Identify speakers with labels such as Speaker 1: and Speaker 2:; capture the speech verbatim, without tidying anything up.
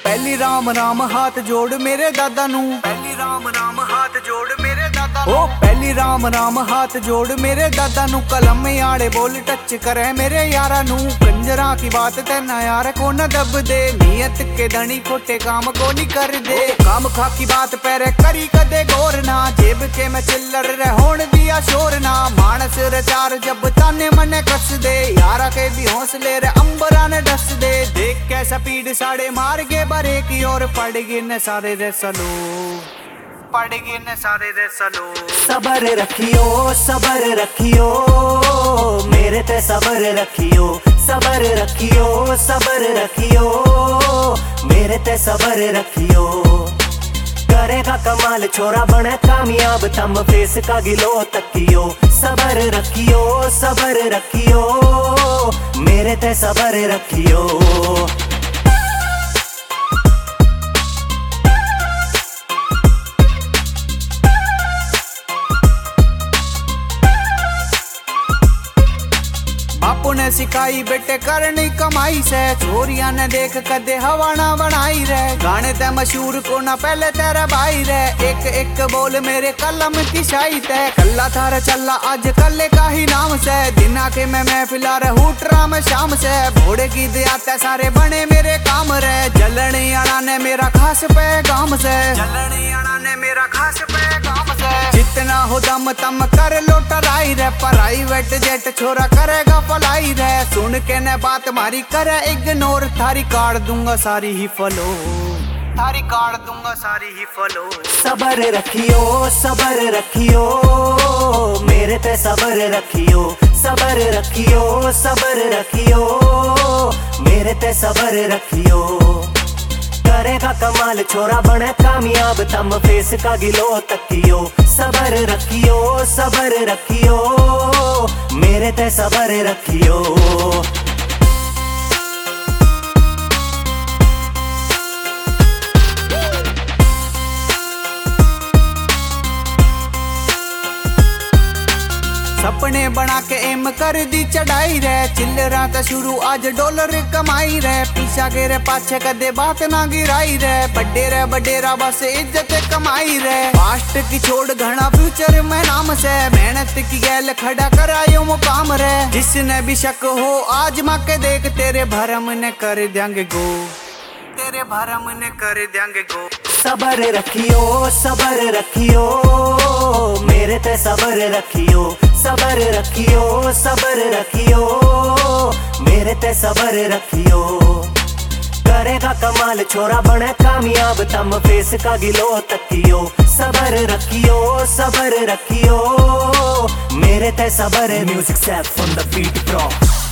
Speaker 1: पहली राम राम हाथ जोड़ मेरे दादा नू, पहली राम राम हाथ जोड़ मेरे दादा नू, ओ पहली राम राम हाथ जोड़ मेरे दादा नू। कलम आड़े बोल टच करे मेरे यारा नू, कंजरा की बात तेना यार को न दब दे, नियत के धनी खोटे काम को नहीं कर दे। काम खा की बात पैरे करी कदे गौर ना, जेब के मैं चिल्लर रह होण दिया शोर ना। मानस रचार जब ताने मने कस दे, यारा के भी हौसले रे अंबरा ने डस दे। देख कैसा पीड़ साड़े मार के बरे की ओर पड़ गए न सारे रे सलो, पड़ गए न सारे रे सलो।
Speaker 2: सबर रखियो सबर रखियो मेरे ते सबर रखियो, सबर रखियो सबर रखियो मेरे ते सबर रखियो। करेगा कमाल छोरा बने कामयाब तम फेस का गिलो तकियो। सबर रखियो सबर रखियो मेरे ते सबर रखियो।
Speaker 1: बापू ने सिखाई बेटे करनी कमाई से, चोरिया ने देख कदे हवा ना बनाई रे। गाने ते मशहूर को ना पहले तेरा भाई रे, एक एक बोल मेरे कलम की शाही ते। कल्ला थारा चला आज कल्ले का ही नाम से, दिना के मैं महफिला रे हुटरा में शाम से। भोड़े की दियाते सारे बने मेरे काम रे, जलनी आना ने मेरा खास पैगाम से, जलनी आना ने मेरा खास पैगाम से। जितना हो दम तम कर लो टराई रे, प्राइवेट जेट छोरा करेगा फलाई रे। सुन के न बात मारी करे इग्नोर, थारी काट दूंगा सारी ही फलो, थारी काट दूंगा सारी ही फलो।
Speaker 2: सबर रखियो सबर रखियो मेरे ते सबर रखियो, सबर रखियो सबर रखियो मेरे ते सबर रखियो। करेगा कमाल छोरा बने कामयाब तम फेस का गिलो तकियो। सबर रखियो सबर रखियो मेरे ते सबर रखियो।
Speaker 1: सपने बना के एम कर दी चढ़ाई रे, चिल्लरा तो शुरू आज डॉलर कमाई रे। पीछा के रे पाछे कदे बात ना गिराई रे, बड्डे रे बडेरा बस इज्जत कमाई रे। पास्ट की छोड़ घना फ्यूचर में नाम से, मेहनत की गैल खड़ा करायो मुकाम रे। जिसने भी शक हो आज माँ के देख, तेरे भरम ने कर देंगे गो, तेरे भरम ने कर देंगे गो।
Speaker 2: सबर रखियो सबर रखियो मेरे ते सबर रखियो, सबर रखियो सबर रखियो मेरे ते सबर रखियो। करेगा कमाल छोरा बने कामयाब तम फेस का गिलो तकियो। सबर रखियो सबर रखियो मेरे ते सबर। Music set from the beat pro.